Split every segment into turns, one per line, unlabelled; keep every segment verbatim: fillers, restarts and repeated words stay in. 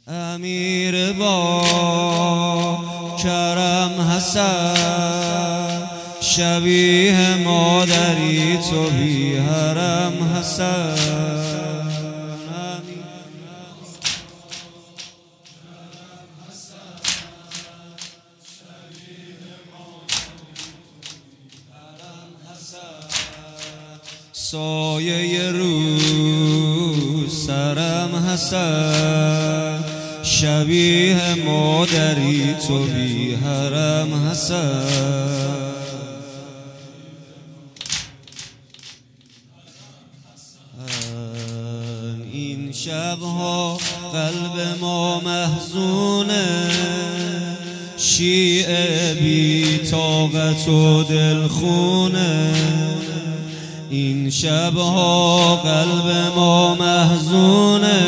امیر با کرم حسن، شبیه مادری تو بی حرم حسن. سایه روز سرم حسن، شبیه مادری تو بی حرم حسن. این شبها قلب ما محزونه، شیعه بی طاقت و دلخونه. این شبها قلب ما محزونه،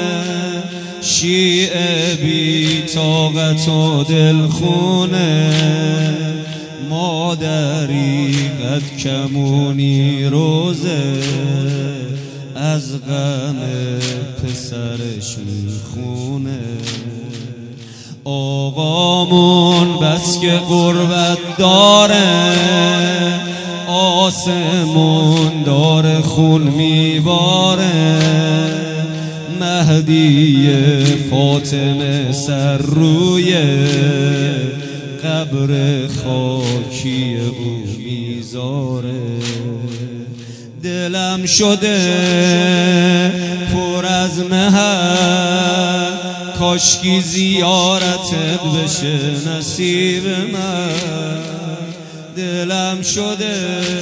شیعه بی طاقت و دلخونه. مادری قد کمونی روزه، از غم پسرش میخونه. آقامون بس که غربت داره، آسمون داره خون میباره. مهدی فاطمه سر روی قبر خاکی او میذاره. دلم شده پر از مهر، کاشکی زیارتت بشه نصیب من. دلم شده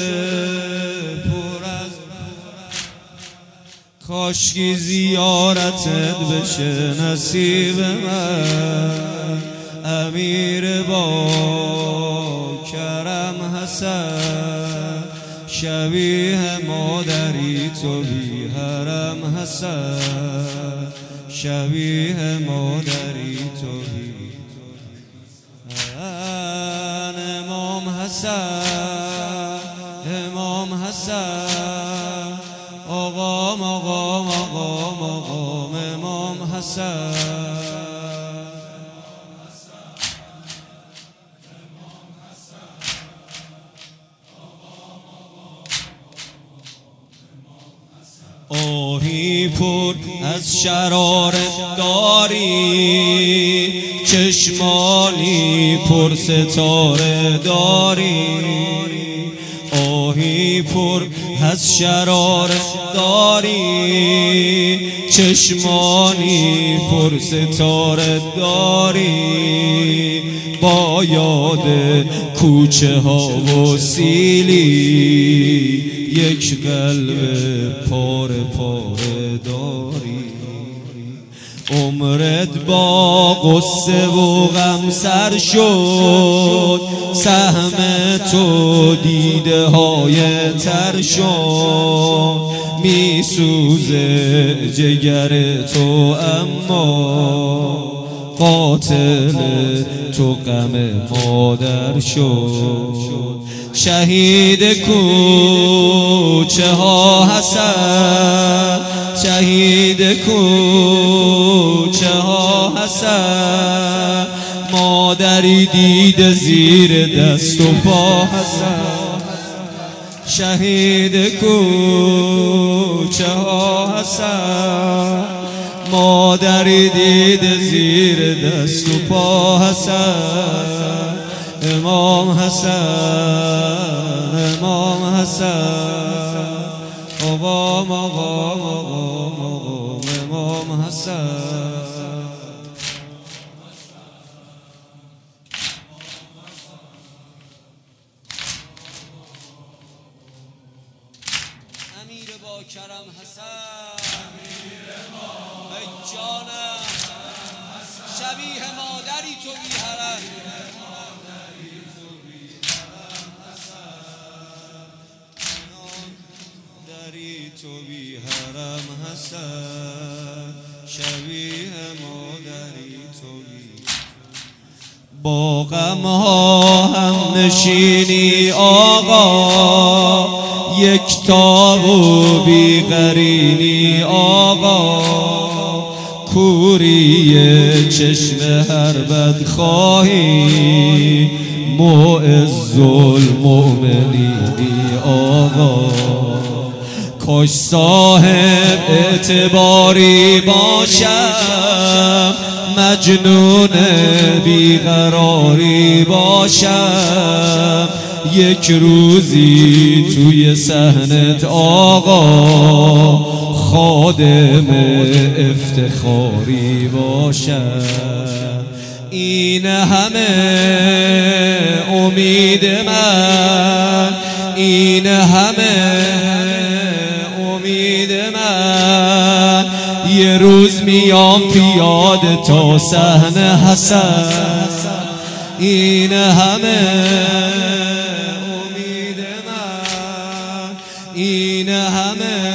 پر از کاشکی زیارتت بشه نصیب من. امیر با کرم حسن، شبیه مادری تو بی حرم حسن، شبیه مادری تو بی امام حسن، امام حسن، آقام آقام آقام آقام امام حسن. آهی پر از شرارت داری، چشمانی پر ستاره داری. آهی پر از شرارت داری، چشمانی پر ستاره داری. با یاد کوچه ها و سیلی، یک قلب پاره پاره داری. عمرت با قصه و غم سر شد، سهم تو دیده های تر شد. می سوزه جگر تو اما قاتل تو غم مادر شد. شهید کوچه ها حسن، شهید کوچه ها حسن. مادری دید زیر دست و پا حسن، شهید کوچه ها حسن. مادری دید زیر دست و پا حسن. امام حسن، امام حسن، آقام آقام آقام آقام امام حسن. امیر با کرم حسن، ای جانم، شبیه مادری تو بی حرم. تو بی حرم حسن، شبیه مادری تو بی. با غم ها هم نشینی آقا، یک تا و بی قرینی آقا. کوری چشم هر بدخواهی معز المؤمنینی آقا. کاش صاحب اعتباری باشم، مجنون بیقراری باشم، یک روزی توی صحنت آقا خادم افتخاری باشم. این همه امید من، این همه امید من، یه روز میام پیاده تا صحنه حسن. این همه امید من، این همه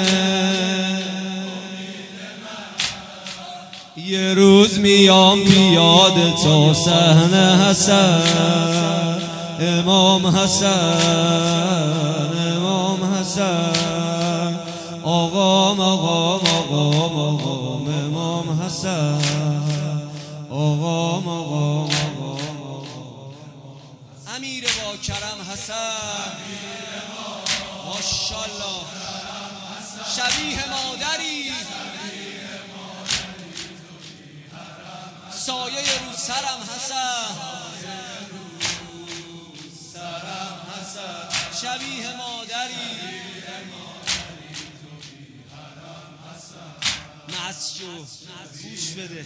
یه روز میام پیاده تا صحنه حسن. امام حسن، امام حسن، آقام آقام آقام آقام امام حسن، آقام آقام آقام امیر با کرم حسن. ماشاءالله شبیه مادری، سایه رو سرم حسن، شبیه مادری. نسجو گوش بده.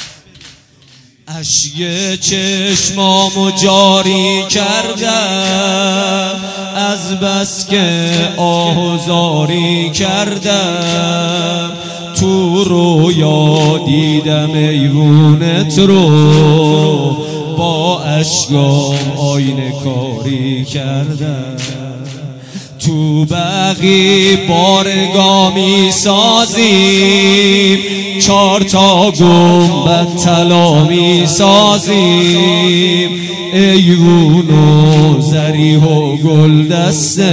اشک چشمامو جاری کردم از بس که آهوزاری کردم، تو رویا دیدم ایوونت رو، با اشکام آینه کاری کردم. تو بقی بارگاه می سازیم، چار تا گنبد طلا می سازیم، ایوون و زریح و گل دسته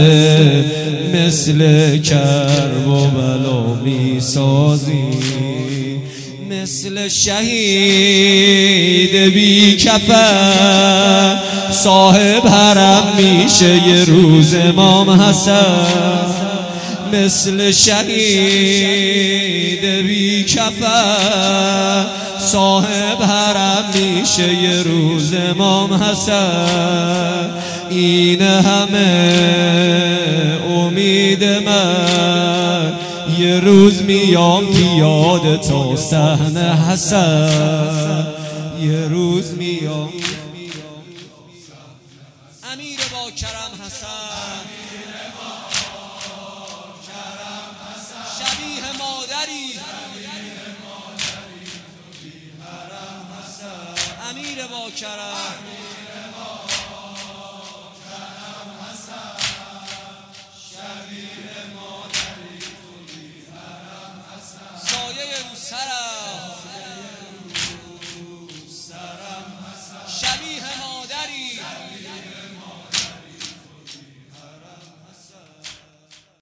مثل کرب و بلا می سازیم. مثل شهید بی کفن صاحب حرم میشه یه روز امام حسن. مثل شهید بی کفن صاحب حرم میشه یه روز امام حسن. این همه امید من، یه روز میام پیاده تا صحنه حسن، یه روز میام. امیر با کرم حسن، شبیه مادری، امیر با کرم، سایه رو سرم، شبیه